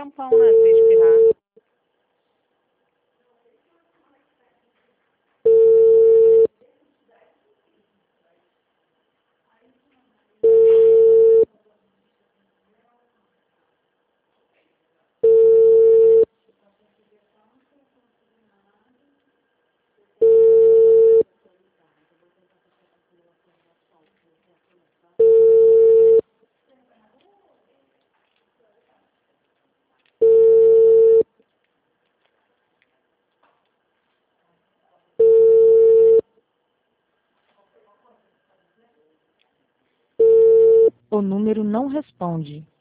tampão, né? Se espirrar. O número não responde.